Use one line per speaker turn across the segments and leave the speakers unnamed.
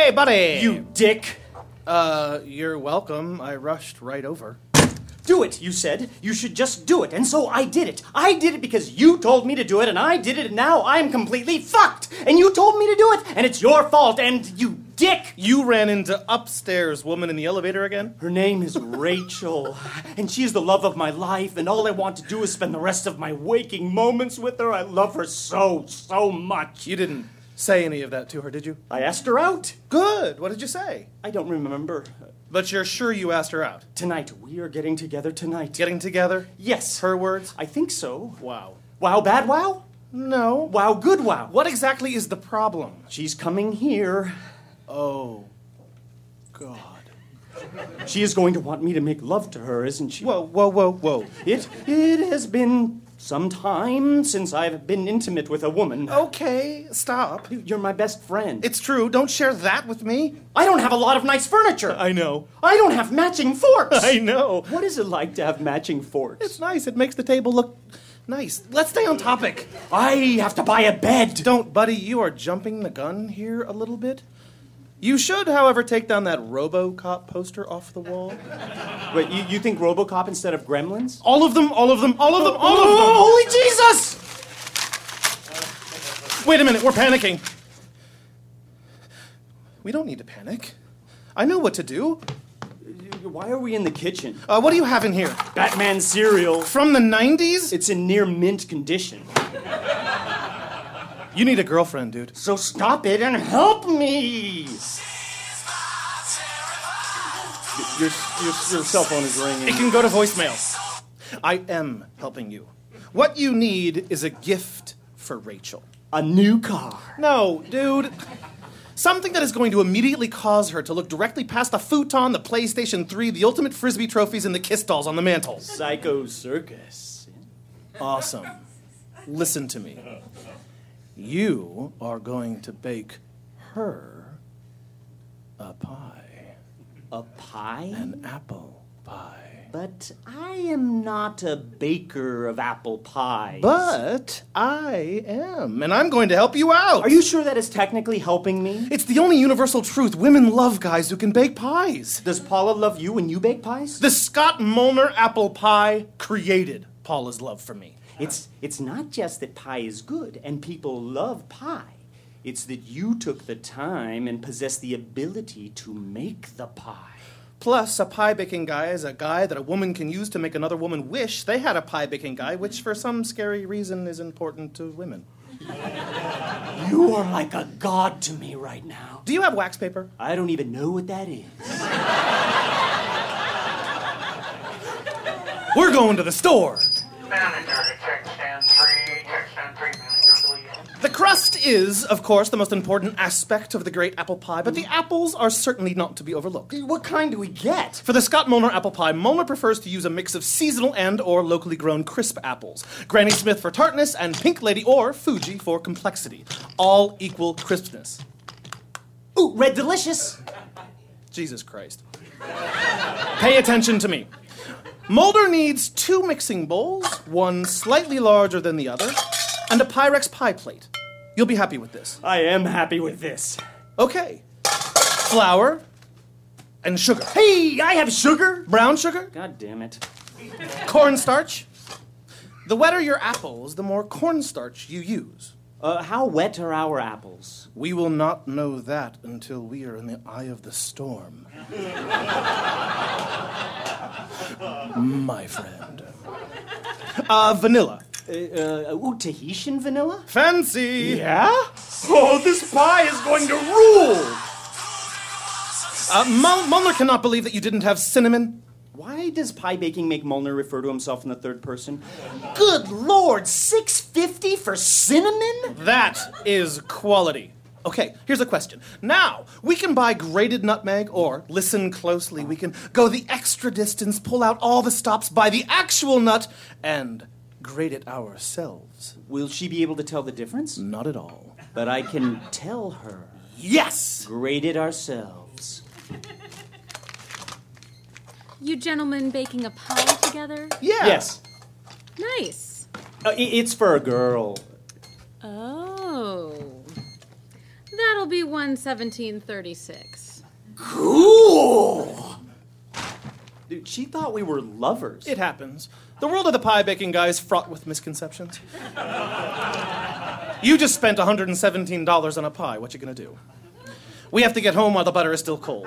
Hey, buddy!
You dick!
You're welcome. I rushed right over.
Do it, you said. You should just do it. And so I did it. I did it because you told me to do it, and I did it, and now I'm completely fucked. And you told me to do it, and it's your fault, and you dick!
You ran into upstairs woman in the elevator again?
Her name is Rachel, and she is the love of my life, and all I want to do is spend the rest of my waking moments with her. I love her so much.
You didn't say any of that to her, did you?
I asked her out.
Good. What did you say?
I don't remember.
But you're sure you asked her out?
Tonight. We are getting together tonight.
Getting together?
Yes.
Her words?
I think so.
Wow.
Wow, bad wow?
No.
Wow, good wow.
What exactly is the problem?
She's coming here.
Oh, God.
She is going to want me to make love to her, isn't she?
Whoa.
It has been some time since I've been intimate with a woman.
Okay, stop.
You're my best friend.
It's true. Don't share that with me.
I don't have a lot of nice furniture.
I know.
I don't have matching forks.
I know.
What is it like to have matching forks?
It's nice. It makes the table look nice. Let's stay on topic.
I have to buy a bed.
Don't, buddy. You are jumping the gun here a little bit. You should, however, take down that RoboCop poster off the wall.
Wait, you think RoboCop instead of Gremlins?
All of them.
Holy Jesus!
Wait a minute, we're panicking. We don't need to panic. I know what to do.
Why are we in the kitchen?
What do you have in here?
Batman cereal.
From the 90s?
It's in near mint condition.
You need a girlfriend, dude.
So stop it and help me! Your cell phone is ringing.
It can go to voicemail. I am helping you. What you need is a gift for Rachel.
A new car.
No, dude. Something that is going to immediately cause her to look directly past the futon, the PlayStation 3, the Ultimate Frisbee trophies, and the Kiss dolls on the mantle.
Psycho Circus.
Awesome. Listen to me. You are going to bake her a pie.
A pie?
An apple pie.
But I am not a baker of apple pies.
But I am, and I'm going to help you out.
Are you sure that is technically helping me?
It's the only universal truth. Women love guys who can bake pies.
Does Paula love you when you bake pies?
The Scott Molnar apple pie created Paula's love for me.
It's not just that pie is good and people love pie. It's that you took the time and possess the ability to make the pie.
Plus, a pie-baking guy is a guy that a woman can use to make another woman wish they had a pie-baking guy, which for some scary reason is important to women.
You are like a god to me right now.
Do you have wax paper?
I don't even know what that is.
We're going to the store.
Manager to check stand 3, manager, please.
The crust is, of course, the most important aspect of the great apple pie, but the apples are certainly not to be overlooked.
What kind do we get?
For the Scott Molnar apple pie, Molnar prefers to use a mix of seasonal and or locally grown crisp apples. Granny Smith for tartness and Pink Lady or Fuji for complexity. All equal crispness.
Ooh, Red Delicious.
Jesus Christ. Pay attention to me. Molnar needs 2 mixing bowls, one slightly larger than the other, and a Pyrex pie plate. You'll be happy with this.
I am happy with this.
Okay. Flour and sugar.
Hey, I have sugar.
Brown sugar,
God damn it.
cornstarch. The wetter your apples, the more cornstarch you use.
How wet are our apples?
We will not know that until we are in the eye of the storm. My friend. Vanilla.
Tahitian vanilla?
Fancy!
Yeah? Oh, this pie is going to rule!
Molnar cannot believe that you didn't have cinnamon.
Why does pie baking make Molnar refer to himself in the third person? Good Lord, $6.50 for cinnamon?
That is quality. Okay, here's a question. Now, we can buy grated nutmeg, or, listen closely, we can go the extra distance, pull out all the stops, buy the actual nut, and grate it ourselves.
Will she be able to tell the difference?
Not at all.
But I can tell her.
Yes!
Grate it ourselves.
You gentlemen baking a pie together?
Yeah.
Yes.
Nice.
It's for a girl.
Oh. That'll That'll be 11736.
Cool! Dude, she thought we were lovers.
It happens. The world of the pie baking guy is fraught with misconceptions. You just spent $117 on a pie. What you gonna do? We have to get home while the butter is still cold.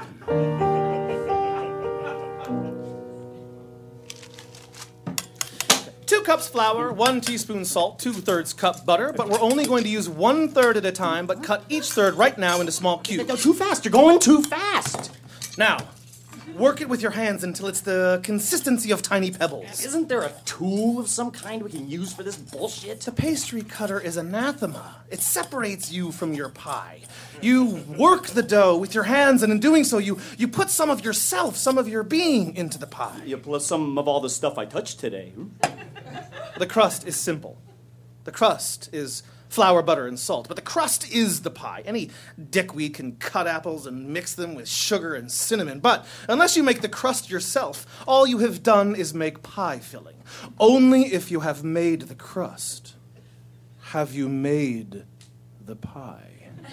2 cups flour, 1 teaspoon salt, 2/3 cup butter, but we're only going to use 1/3 at a time, but cut each third right now into small cubes.
No, too fast. You're going too fast.
Now, work it with your hands until it's the consistency of tiny pebbles.
Isn't there a tool of some kind we can use for this bullshit?
The pastry cutter is anathema. It separates you from your pie. You work the dough with your hands, and in doing so, you put some of yourself, some of your being into the pie.
Yeah, plus some of all the stuff I touched today.
The crust is simple. The crust is flour, butter, and salt. But the crust is the pie. Any dickweed can cut apples and mix them with sugar and cinnamon. But unless you make the crust yourself, all you have done is make pie filling. Only if you have made the crust have you made the pie.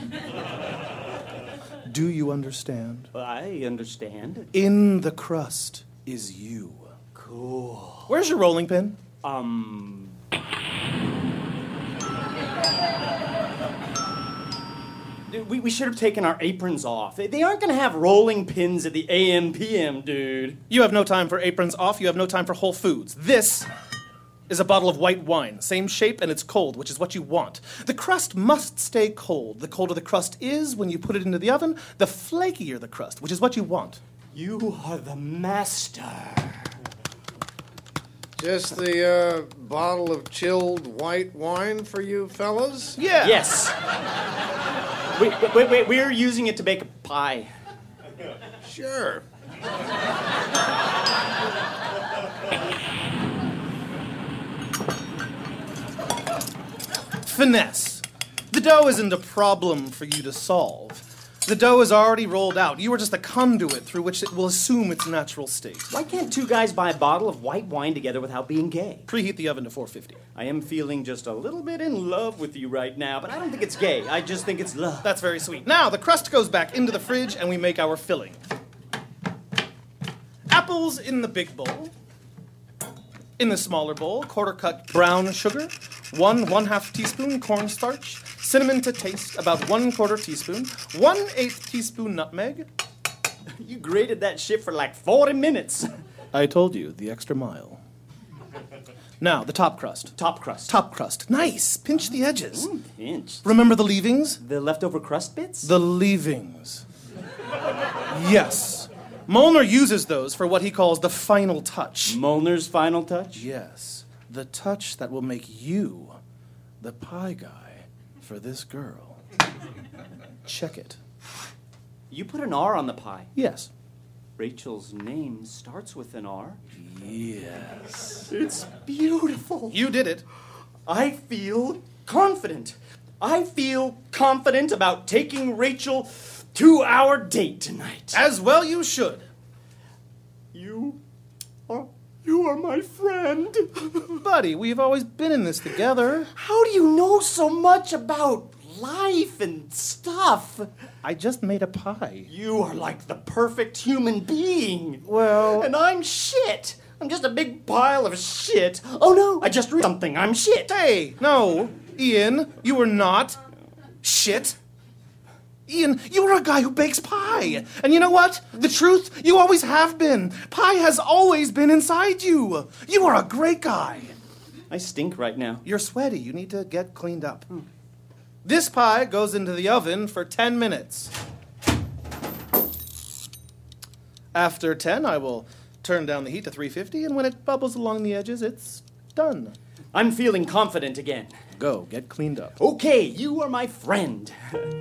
Do you understand?
I understand.
In the crust is you.
Cool.
Where's your rolling pin?
Dude, we should have taken our aprons off. They aren't going to have rolling pins at the AM PM, dude.
You have no time for aprons off. You have no time for Whole Foods. This is a bottle of white wine. Same shape, and it's cold, which is what you want. The crust must stay cold. The colder the crust is when you put it into the oven, the flakier the crust, which is what you want.
You are the master.
Just the bottle of chilled white wine for you fellas?
Yeah.
Yes. Wait, we're using it to bake a pie.
Sure.
Finesse. The dough isn't a problem for you to solve. The dough is already rolled out. You are just a conduit through which it will assume its natural state.
Why can't 2 guys buy a bottle of white wine together without being gay?
Preheat the oven to 450.
I am feeling just a little bit in love with you right now, but I don't think it's gay. I just think it's love.
That's very sweet. Now, the crust goes back into the fridge and we make our filling. Apples in the big bowl. In the smaller bowl, 1/4 cup brown sugar, 1/2 teaspoon cornstarch, cinnamon to taste, about 1/4 teaspoon, 1/8 teaspoon nutmeg.
You grated that shit for like 40 minutes.
I told you, the extra mile. Now, the top crust.
Top crust.
Top crust. Nice. Pinch the edges.
Pinch.
Remember the leavings?
The leftover crust bits?
The leavings. Yes. Molnar uses those for what he calls the final touch.
Molnar's final touch?
Yes. The touch that will make you the pie guy for this girl. Check it.
You put an R on the pie.
Yes.
Rachel's name starts with an R.
Yes.
It's beautiful.
You did it.
I feel confident. I feel confident about taking Rachel to our date tonight.
As well you should.
You are my friend.
Buddy, we've always been in this together.
How do you know so much about life and stuff?
I just made a pie.
You are like the perfect human being.
Well...
And I'm shit. I'm just a big pile of shit. Oh no, I just read something. I'm shit.
Hey, no. Ian, you were not shit. Ian, you are a guy who bakes pie. And you know what? The truth, you always have been. Pie has always been inside you. You are a great guy.
I stink right now.
You're sweaty. You need to get cleaned up. This pie goes into the oven for 10 minutes. After 10, I will turn down the heat to 350, and when it bubbles along the edges, it's done.
I'm feeling confident again.
Go, get cleaned up.
Okay, you are my friend.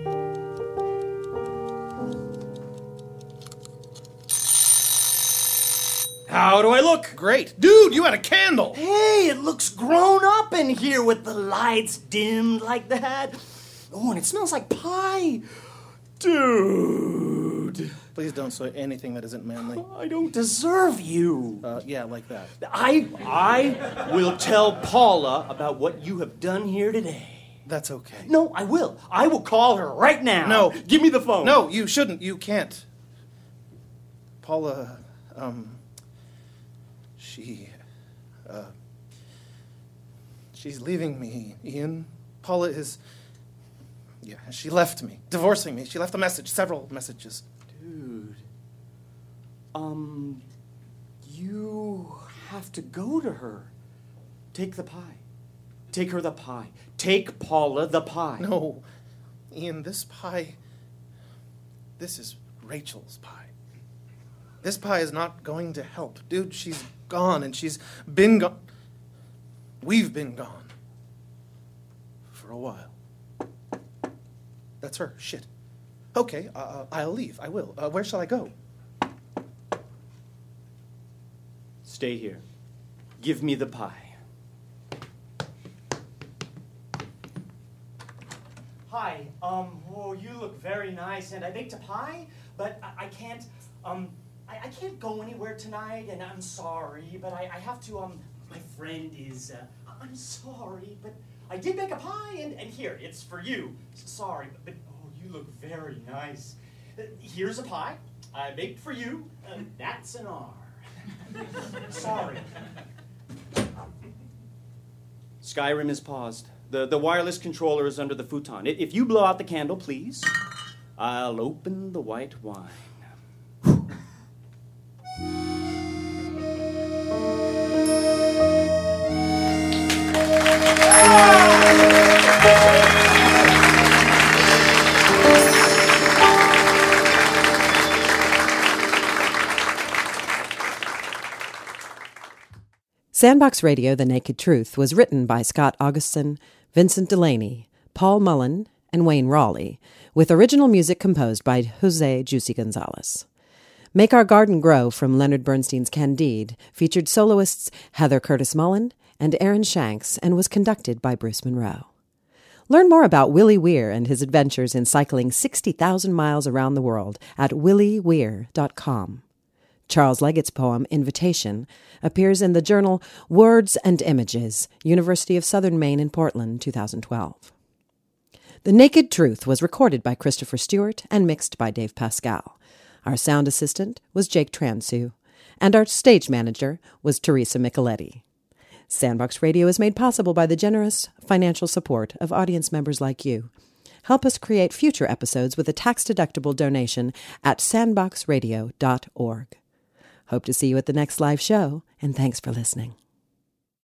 How do I look?
Great. Dude, you had a candle.
Hey, it looks grown up in here with the lights dimmed like that. Oh, and it smells like pie. Dude.
Please don't say anything that isn't manly.
I don't deserve you.
Yeah, like that.
I will tell Paula about what you have done here today.
That's okay.
No, I will. I will call her right now.
No.
Give me the phone.
No, you shouldn't. You can't. Paula, she's leaving me, Ian. Paula is... Yeah, she left me, divorcing me. She left a message, several messages.
Dude. You have to go to her. Take the pie. Take her the pie. Take Paula the pie.
No, Ian, this pie... This is Rachel's pie. This pie is not going to help. Dude, she's gone, and she's been gone. We've been gone. For a while. That's her. Shit. Okay, I'll leave. I will. Where shall I go?
Stay here. Give me the pie. Hi, you look very nice, and I baked a pie, but I can't, I can't go anywhere tonight, and I'm sorry, but I have to, my friend is, I'm sorry, but I did bake a pie, and here, it's for you. Sorry, but you look very nice. Here's a pie I baked for you, that's an R. Sorry. Skyrim is paused. The wireless controller is under the futon. If you blow out the candle, please, I'll open the white wine.
Sandbox Radio, The Naked Truth, was written by Scott Augustin, Vincent Delaney, Paul Mullen, and Wayne Raleigh, with original music composed by Jose Juicy Gonzalez. Make Our Garden Grow from Leonard Bernstein's Candide featured soloists Heather Curtis Mullen and Aaron Shanks and was conducted by Bruce Monroe. Learn more about Willie Weir and his adventures in cycling 60,000 miles around the world at willieweir.com. Charles Leggett's poem, Invitation, appears in the journal Words and Images, University of Southern Maine in Portland, 2012. The Naked Truth was recorded by Christopher Stewart and mixed by Dave Pascal. Our sound assistant was Jake Transu, and our stage manager was Teresa Micheletti. Sandbox Radio is made possible by the generous financial support of audience members like you. Help us create future episodes with a tax-deductible donation at sandboxradio.org. Hope to see you at the next live show, and thanks for listening.